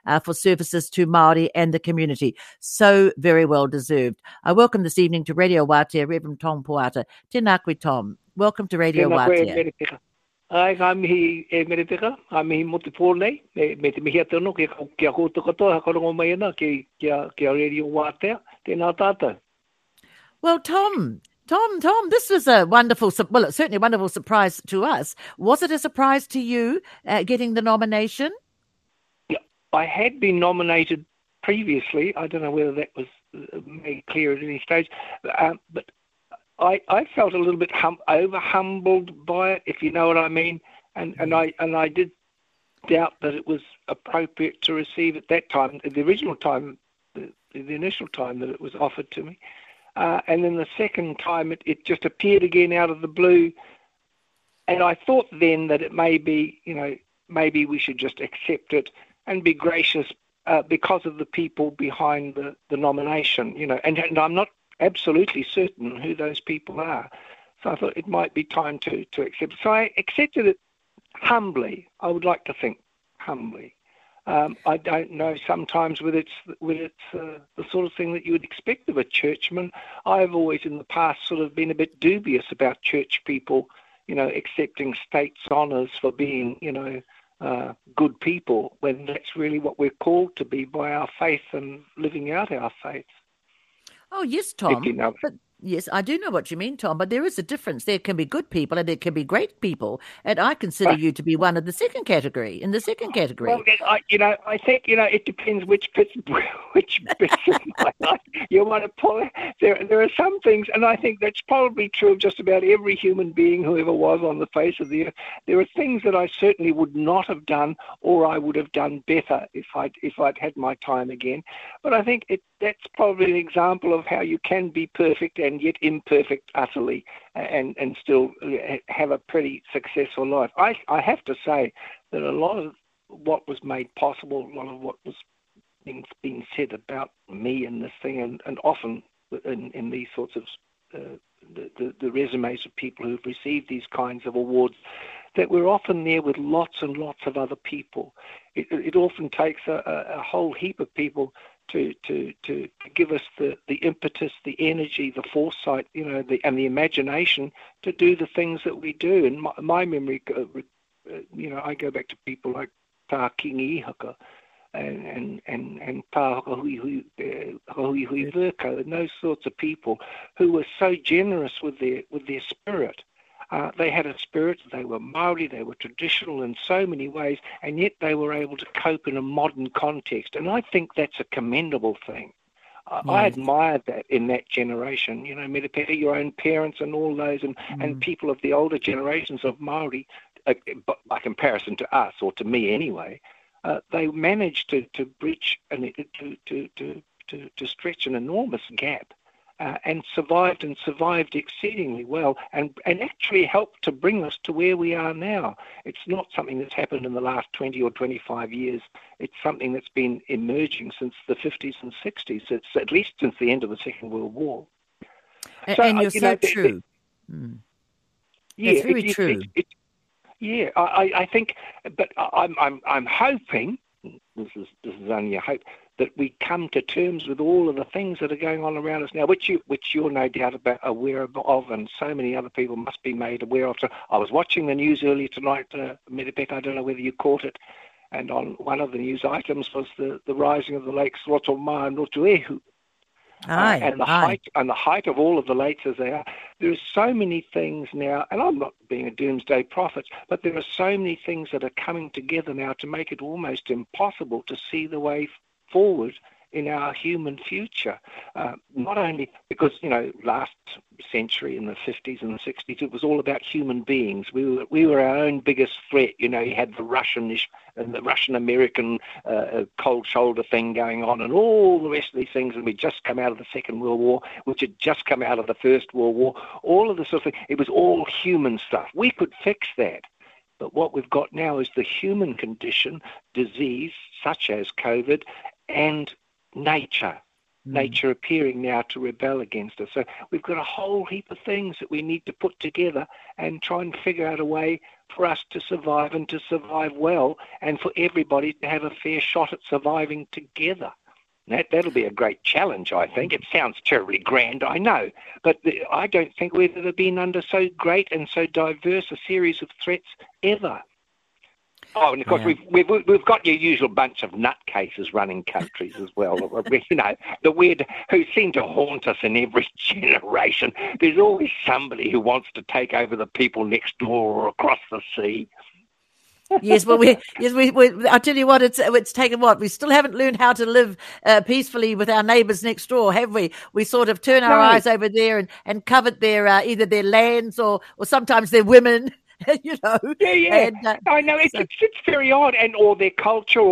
for services to Māori and the community. So very well deserved. I welcome this evening to Radio Wātea, Reverend Tom Puata. Tēnā koe, Tom. Welcome to Radio Wātea. Ai, ngā mihi e mereteka, ngā mihi mo te pōlei, me te mihi atano, kia koutou katoa, hakarongo mai ana, kia Radio Wātea, tēnā tātou. Well, Tom, this was a wonderful, well, it's certainly a wonderful surprise to us. Was it a surprise to you getting the nomination? Yeah, I had been nominated previously. I don't know whether that was made clear at any stage, but I felt a little bit over-humbled by it, if you know what I mean, and I did doubt that it was appropriate to receive at that time, the original time, the initial time that it was offered to me. And then the second time, it just appeared again out of the blue. And I thought then that it may be, maybe we should just accept it and be gracious because of the people behind the nomination, and I'm not absolutely certain who those people are. So I thought it might be time to accept it. So I accepted it humbly, I would like to think humbly. I don't know sometimes whether it's the sort of thing that you would expect of a churchman. I've always in the past sort of been a bit dubious about church people, accepting state's honours for being, good people, when that's really what we're called to be by our faith and living out our faith. Oh, yes, Tom. But yes, I do know what you mean, Tom, but there is a difference. There can be good people and there can be great people, and I consider you to be one of the second category, in the second category. Well, I think, it depends which bits of my life you want to pull. There are some things, and I think that's probably true of just about every human being who ever was on the face of the earth. There are things that I certainly would not have done, or I would have done better if I'd had my time again. But I think that's probably an example of how you can be perfect and yet imperfect utterly, and still have a pretty successful life. I have to say that a lot of what was made possible, a lot of what was being said about me and this thing, and often in these sorts of the resumes of people who've received these kinds of awards, that we're often there with lots and lots of other people. It often takes a whole heap of people to give us the impetus, the energy, the foresight, and the imagination to do the things that we do. And my memory, I go back to people like Tā Kingi Ihaka and Tā Hakahui Verko, and those sorts of people who were so generous with their spirit. They had a spirit, they were Māori, they were traditional in so many ways, and yet they were able to cope in a modern context. And I think that's a commendable thing. I admired that in that generation. Merepeka, your own parents and all those, and people of the older generations of Māori, by comparison to us, or to me anyway, they managed to breach and to stretch an enormous gap. And survived exceedingly well, and actually helped to bring us to where we are now. It's not something that's happened in the last 20 or 25 years. It's something that's been emerging since the 50s and 60s. It's at least since the end of the Second World War. And you're so true. Yeah, it's very true. I think, but I'm hoping. This is only a hope, that we come to terms with all of the things that are going on around us now, which you're no doubt aware of, and so many other people must be made aware of. So I was watching the news earlier tonight, Merepeka, I don't know whether you caught it, and on one of the news items was the rising of the lakes Rotomā and Rotuehu. And the height of all of the lakes as they are. There are so many things now, and I'm not being a doomsday prophet, but there are so many things that are coming together now to make it almost impossible to see the way forward in our human future. Not only because, last century in the 50s and the 60s, it was all about human beings. We were our own biggest threat. You had the Russian-American cold shoulder thing going on and all the rest of these things, and we'd just come out of the Second World War, which had just come out of the First World War, all of this sort of thing. It was all human stuff. We could fix that. But what we've got now is the human condition, disease such as COVID, and nature appearing now to rebel against us. So we've got a whole heap of things that we need to put together and try and figure out a way for us to survive and to survive well, and for everybody to have a fair shot at surviving together. That'll be a great challenge, I think. It sounds terribly grand, I know, but I don't think we've ever been under so great and so diverse a series of threats ever. Oh, and of course, we've got your usual bunch of nutcases running countries as well. You know, the weird who seem to haunt us in every generation. There's always somebody who wants to take over the people next door or across the sea. Yes, well, I tell you what, it's taken what? We still haven't learned how to live peacefully with our neighbours next door, have we? We sort of turn our eyes over there and covet their either their lands or sometimes their women. You know, yeah. And, I know it's very odd, or their culture,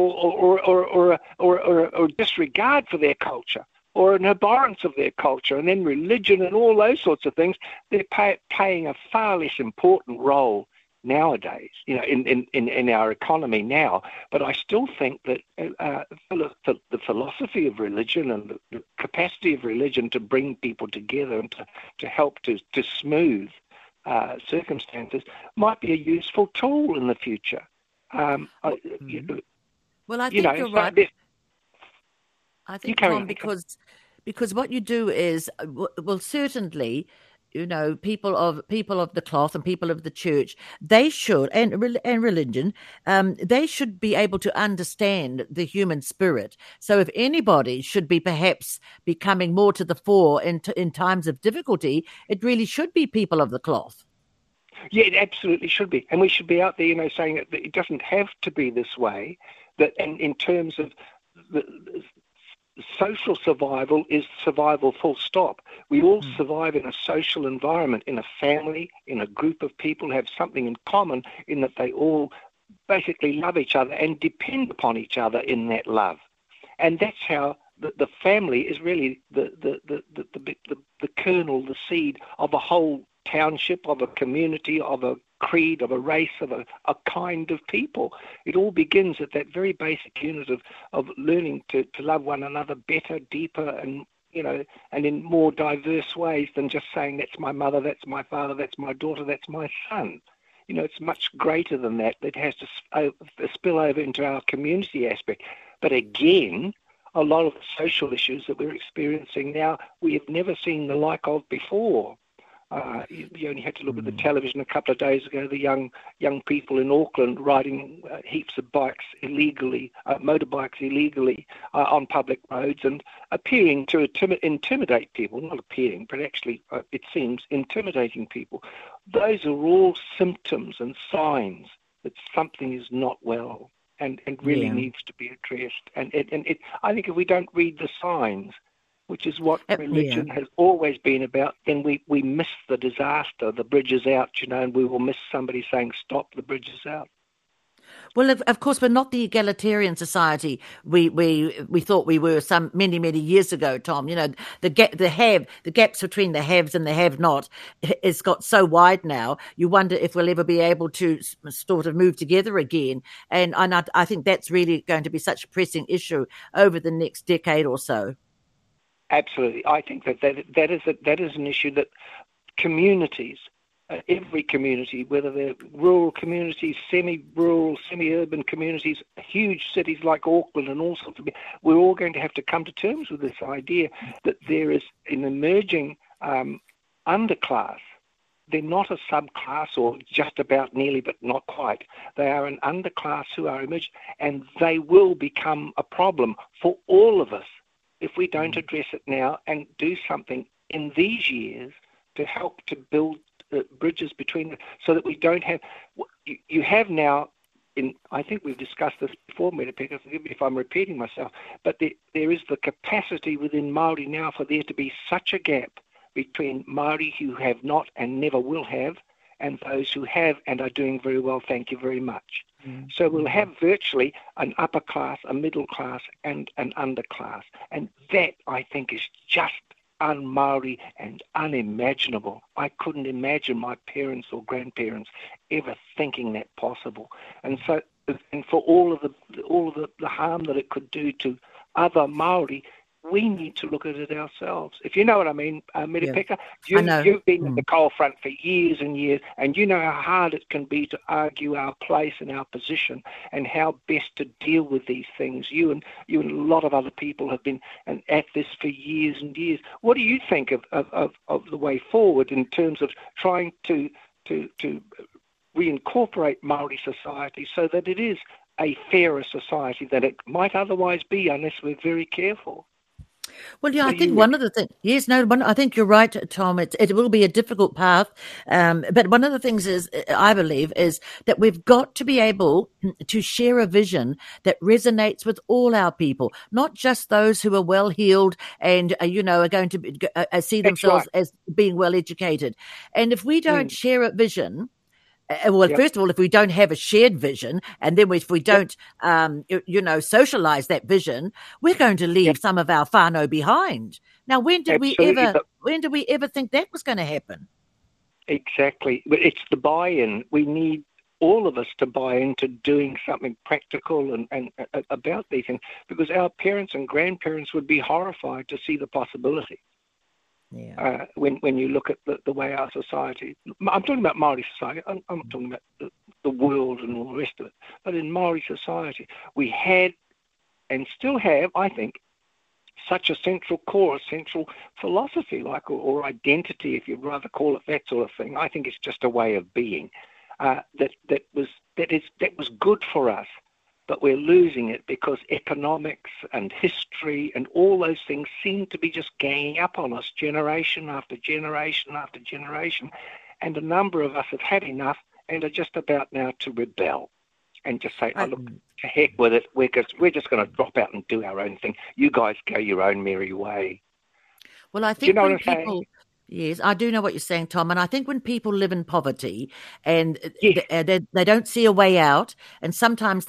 or disregard for their culture, or an abhorrence of their culture, and then religion and all those sorts of things. They're playing a far less important role nowadays, you know, in our economy now. But I still think that the philosophy of religion and the capacity of religion to bring people together and to help to smooth circumstances might be a useful tool in the future. Well, I think you're right. I think, Tom, because what you do is, well, certainly, you know, people of the cloth and people of the church, they should, and religion, they should be able to understand the human spirit. So if anybody should be perhaps becoming more to the fore in times of difficulty, it really should be people of the cloth. Yeah, it absolutely should be. And we should be out there, you know, saying that it doesn't have to be this way, that in terms of the social survival is survival full stop. We all survive in a social environment, in a family, in a group of people who have something in common in that they all basically love each other and depend upon each other in that love. And that's how the family is really the kernel, the seed of a whole township, of a community, of a creed, of a race, of a kind of people. It all begins at that very basic unit of learning to love one another better, deeper, and, you know, and in more diverse ways than just saying that's my mother, that's my father, that's my daughter, that's my son. You know, it's much greater than that. It has to spill over into our community aspect. But again, a lot of the social issues that we're experiencing now, we have never seen the like of before. You only had to look at the television a couple of days ago, the young people in Auckland riding heaps of bikes illegally, motorbikes illegally on public roads and appearing to intimidate people, not appearing, but actually, it seems, intimidating people. Those are all symptoms and signs that something is not well and really needs to be addressed. And I think if we don't read the signs, which is what religion has always been about, then we miss the disaster, the bridge is out, you know, and we will miss somebody saying, stop, the bridge is out. Well, of course, we're not the egalitarian society we thought we were many years ago, Tom. You know, the gaps between the haves and the have-not has got so wide now. You wonder if we'll ever be able to sort of move together again. And I think that's really going to be such a pressing issue over the next decade or so. Absolutely. I think that is an issue that communities, every community, whether they're rural communities, semi-rural, semi-urban communities, huge cities like Auckland and all sorts of, we're all going to have to come to terms with this idea that there is an emerging underclass. They're not a subclass or just about nearly, but not quite. They are an underclass who are emerging, and they will become a problem for all of us if we don't address it now and do something in these years to help to build bridges between them so that we don't have... You have now, I think we've discussed this before, Metapeka, forgive me if I'm repeating myself, but there is the capacity within Māori now for there to be such a gap between Māori who have not and never will have and those who have and are doing very well, thank you very much. So we'll have virtually an upper class, a middle class, and an underclass. And that, I think, is just un-Māori and unimaginable. I couldn't imagine my parents or grandparents ever thinking that possible. And so, and for all of the harm that it could do to other Māori, we need to look at it ourselves. If you know what I mean, Meripeka, yeah. You've been at the coal front for years and years, and you know how hard it can be to argue our place and our position and how best to deal with these things. You and a lot of other people have been at this for years and years. What do you think of the way forward in terms of trying to reincorporate Māori society so that it is a fairer society than it might otherwise be unless we're very careful? Well, yeah, I think one of the things, I think you're right, Tom. It will be a difficult path. But one of the things I believe, is that we've got to be able to share a vision that resonates with all our people, not just those who are well heeled and, are going to see themselves as being well educated. And if we don't share a vision, first of all, if we don't have a shared vision, and then if we don't, socialize that vision, we're going to leave some of our whānau behind. Now, when did we ever think that was going to happen? Exactly. But it's the buy-in. We need all of us to buy into doing something practical and about these things, because our parents and grandparents would be horrified to see the possibility. Yeah. When you look at the way our society, I'm talking about Māori society, I'm not talking about the world and all the rest of it, but in Māori society, we had and still have, I think, such a central core, a central philosophy, or identity, if you'd rather call it that sort of thing. I think it's just a way of being that was good for us. But we're losing it because economics and history and all those things seem to be just ganging up on us generation after generation after generation. And a number of us have had enough and are just about now to rebel and just say, look, to heck with it. We're just going to drop out and do our own thing. You guys go your own merry way. Well, I think when people... Yes, I do know what you're saying, Tom. And I think when people live in poverty and they don't see a way out, and sometimes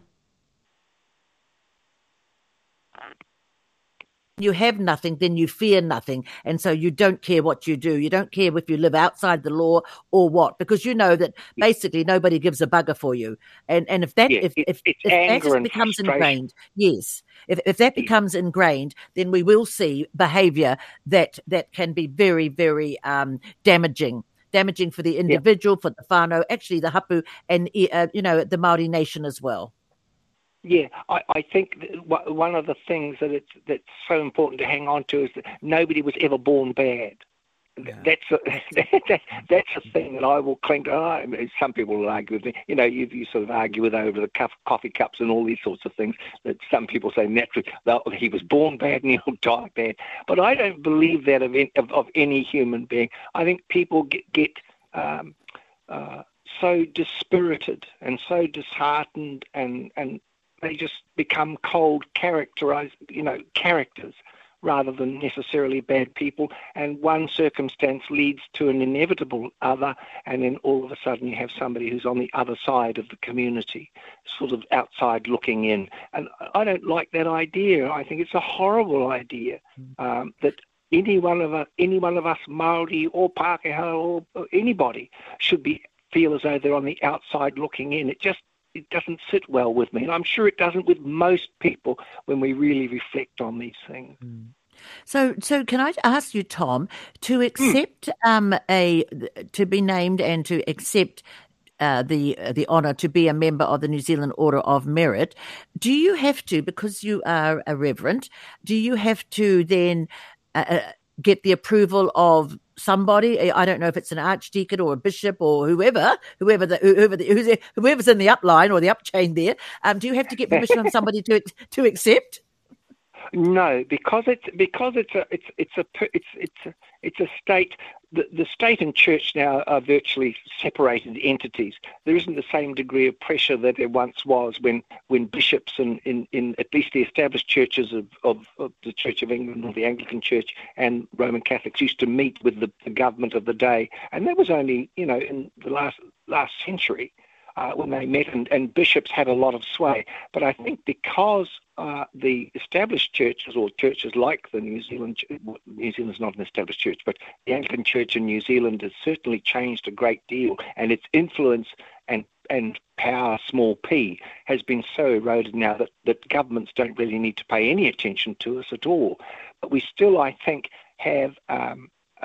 you have nothing, then you fear nothing. And so you don't care what you do. You don't care if you live outside the law or what, because you know that basically nobody gives a bugger for you. And if that becomes ingrained, if that becomes ingrained, then we will see behaviour that can be very, very damaging for the individual, for the whānau, actually the hapu, and the Māori nation as well. Yeah, I think one of the things that's so important to hang on to is that nobody was ever born bad. Yeah. That's a thing that I will cling to. Some people will argue with me. You sort of argue with over the coffee cups and all these sorts of things. That some people say naturally he was born bad and he'll die bad. But I don't believe that of any human being. I think people get so dispirited and so disheartened and they just become cold characters rather than necessarily bad people. And one circumstance leads to an inevitable other, and then all of a sudden you have somebody who's on the other side of the community, sort of outside looking in. And I don't like that idea. I think it's a horrible idea that any one of us, Māori or Pākehā or anybody, should feel as though they're on the outside looking in. It doesn't sit well with me. And I'm sure it doesn't with most people when we really reflect on these things. So can I ask you, Tom, to accept to be named and to accept the honour to be a member of the New Zealand Order of Merit, do you have to, because you are a reverend, do you have to then get the approval of somebody? I don't know if it's an archdeacon or a bishop or whoever's in the upline or the upchain there. Do you have to get permission from somebody to accept? No, because it's a state. The state and church now are virtually separated entities. There isn't the same degree of pressure that there once was when bishops in at least the established churches of the Church of England or the Anglican Church and Roman Catholics used to meet with the government of the day, and that was only in the last century. When they met, and bishops had a lot of sway. But I think because the established churches, or churches like the New Zealand's not an established church, but the Anglican Church in New Zealand has certainly changed a great deal, and its influence and and power, small p, has been so eroded now that governments don't really need to pay any attention to us at all. But we still, I think, have a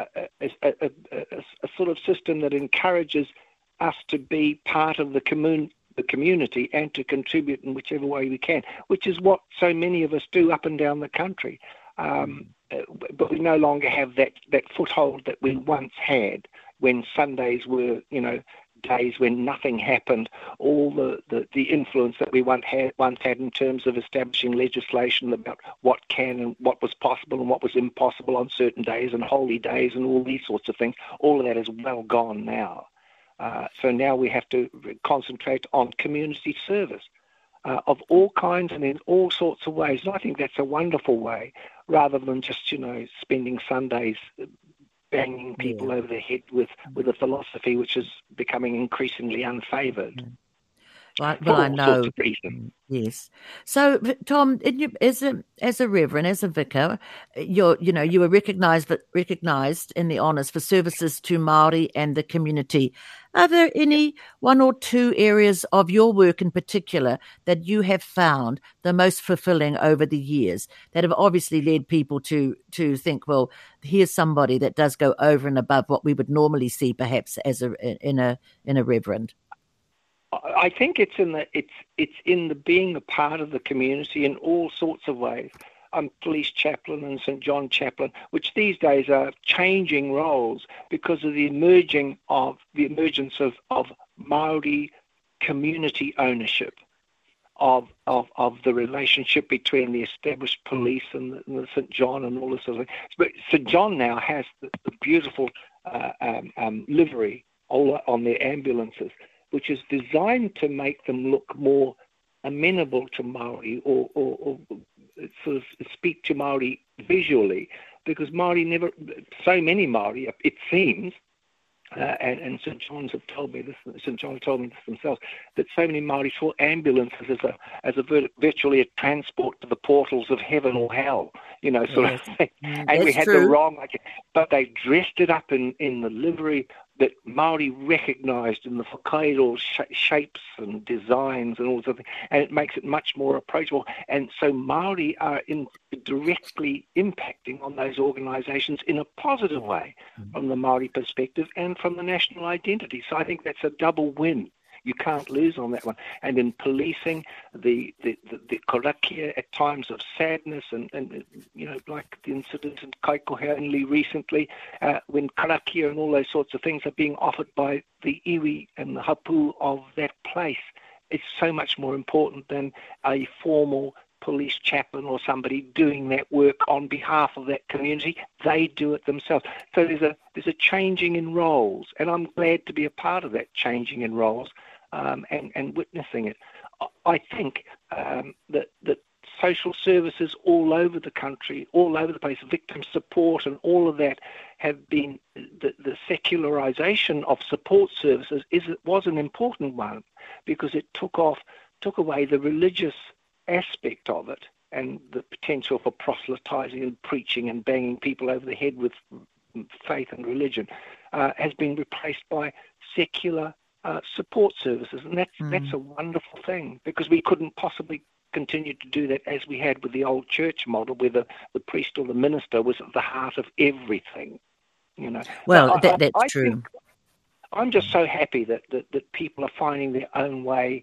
sort of system that encourages us to be part of the community and to contribute in whichever way we can, which is what so many of us do up and down the country. But we no longer have that foothold that we once had when Sundays were, days when nothing happened. All the influence that we once had in terms of establishing legislation about what can and what was possible and what was impossible on certain days and holy days and all these sorts of things, all of that is well gone now. So now we have to concentrate on community service of all kinds and in all sorts of ways. And I think that's a wonderful way, rather than just, spending Sundays banging people over the head with a philosophy which is becoming increasingly unfavoured. Well, I know. Yes. So, Tom, as a reverend, as a vicar, you were recognised in the honours for services to Māori and the community. Are there any one or two areas of your work in particular that you have found the most fulfilling over the years that have obviously led people to think, well, here's somebody that does go over and above what we would normally see, perhaps in a reverend? I think it's in the being a part of the community in all sorts of ways. I'm police chaplain and St. John chaplain, which these days are changing roles because of the emergence of Māori community ownership of the relationship between the established police and the St. John and all this sort of thing. But St. John now has the beautiful livery all on their ambulances, which is designed to make them look more amenable to Māori or sort of speak to Māori visually, because so many Māori, it seems, and St. John's have told me this, St. John have told me this themselves, that so many Māori saw ambulances as virtually a transport to the portals of heaven or hell, sort of thing. And we had the wrong, but they dressed it up in the livery that Māori recognised in the whakairo shapes and designs and all sorts of things, and it makes it much more approachable. And so Māori are directly impacting on those organisations in a positive way from the Māori perspective and from the national identity. So I think that's a double win. You can't lose on that one. And in policing, the karakia at times of sadness and like the incident in Kaikohe only recently, when karakia and all those sorts of things are being offered by the iwi and the hapu of that place, it's so much more important than a formal police chaplain or somebody doing that work on behalf of that community. They do it themselves. So there's a changing in roles, and I'm glad to be a part of that changing in roles and witnessing it. I think that social services all over the country, all over the place, victim support and all of that have been, the secularization of support services was an important one, because it took away the religious aspect of it and the potential for proselytizing and preaching and banging people over the head with faith and religion has been replaced by secular support services, and that's a wonderful thing, because we couldn't possibly continue to do that as we had with the old church model, where the priest or the minister was at the heart of everything. Well, that's true. I'm just so happy that people are finding their own way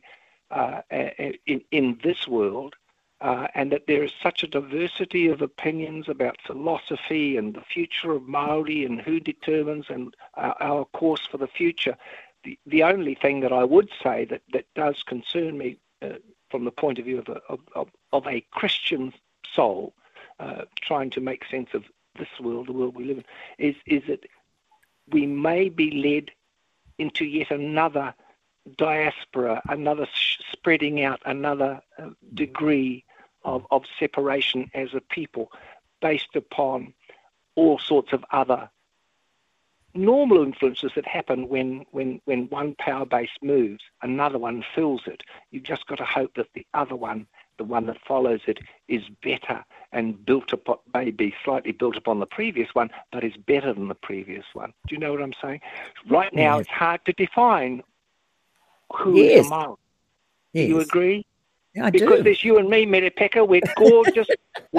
in this world, and that there is such a diversity of opinions about philosophy and the future of Māori and who determines and our course for the future. The only thing that I would say that does concern me from the point of view of a Christian soul trying to make sense of this world, the world we live in, is that we may be led into yet another diaspora, another spreading out, another degree of separation as a people, based upon all sorts of other normal influences that happen when one power base moves, another one fills it. You've just got to hope that the other one, the one that follows it, is better and built upon, maybe slightly built upon the previous one, but is better than the previous one. Do you know what I'm saying? Right now, It's hard to define who's yes. among. Yes. Do you agree? Yeah, I because do. there's you and me, Merepeka, we're gorgeous.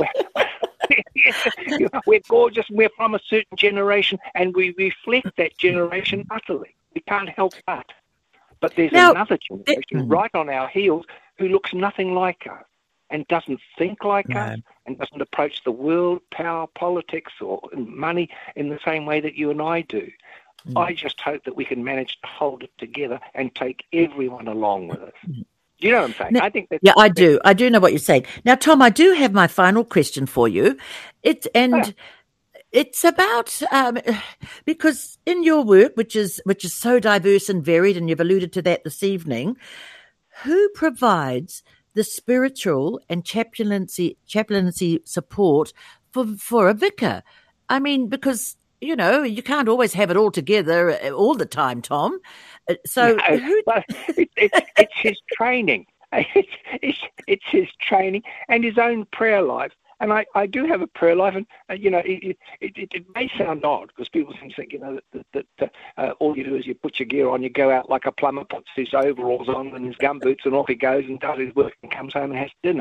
We're gorgeous. We're from a certain generation, and we reflect that generation utterly. We can't help that. But there's another generation right on our heels who looks nothing like us and doesn't think like us and doesn't approach the world, power, politics, or money in the same way that you and I do. I just hope that we can manage to hold it together and take everyone along with us. Do you know what I'm saying? Now, I think that's... Yeah, I do. I do know what you're saying. Now, Tom, I do have my final question for you. It's about because in your work, which is so diverse and varied, and you've alluded to that this evening, who provides the spiritual and chaplaincy support for a vicar? I mean, because you can't always have it all together all the time, Tom. So it's his training. It's his training and his own prayer life. And I do have a prayer life, and it may sound odd because people seem to think that all you do is you put your gear on, you go out like a plumber, puts his overalls on and his gumboots, and off he goes and does his work and comes home and has dinner.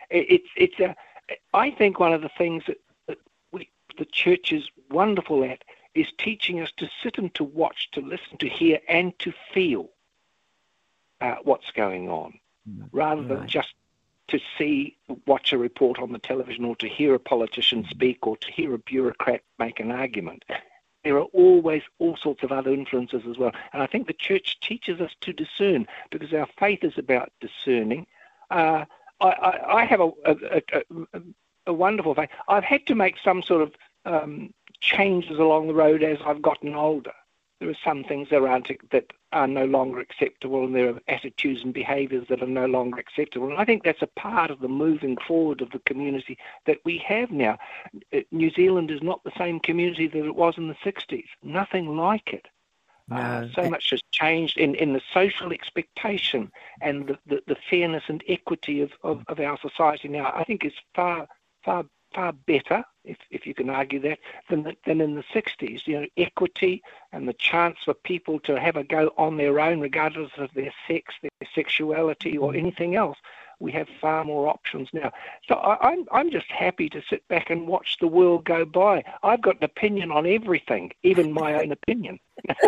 I think one of the things that the church is wonderful at is teaching us to sit and to watch, to listen, to hear, and to feel what's going on, rather than just to watch a report on the television, or to hear a politician speak, or to hear a bureaucrat make an argument. There are always all sorts of other influences as well. And I think the church teaches us to discern, because our faith is about discerning. I have a wonderful faith. I've had to make some sort of changes along the road as I've gotten older. There are some things around that are no longer acceptable, and there are attitudes and behaviours that are no longer acceptable. And I think that's a part of the moving forward of the community that we have now. New Zealand is not the same community that it was in the 60s. Nothing like it. So much has changed in the social expectation and the fairness and equity of our society now. I think it's far better, if you can argue that, than in the 60s. Equity and the chance for people to have a go on their own, regardless of their sex, their sexuality, or anything else. We have far more options now. So I'm just happy to sit back and watch the world go by. I've got an opinion on everything, even my own opinion.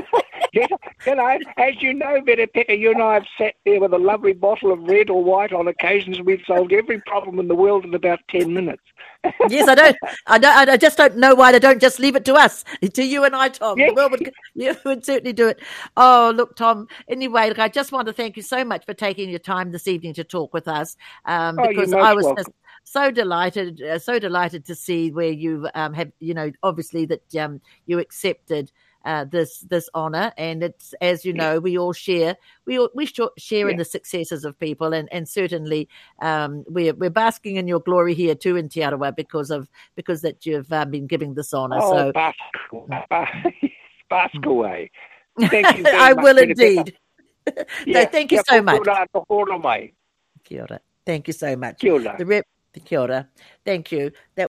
As you know, Merepeka, you and I have sat there with a lovely bottle of red or white on occasions. We've solved every problem in the world in about 10 minutes. Yes, I just don't know why they don't just leave it to us, to you and I, Tom. Yeah. The world would certainly do it. Oh, look, Tom, anyway, I just want to thank you so much for taking your time this evening to talk with us, because I was just so delighted to see where you have, obviously that you accepted this honor, and it's, as you know, we all share in the successes of people, and certainly we're basking in your glory here too in Te Arawa because that you've been giving this honor. So bask away. Thank you very I much, will indeed. Yeah. No, thank you so much. Kia ora. Thank you so much. Kia ora. Kia ora. Thank you.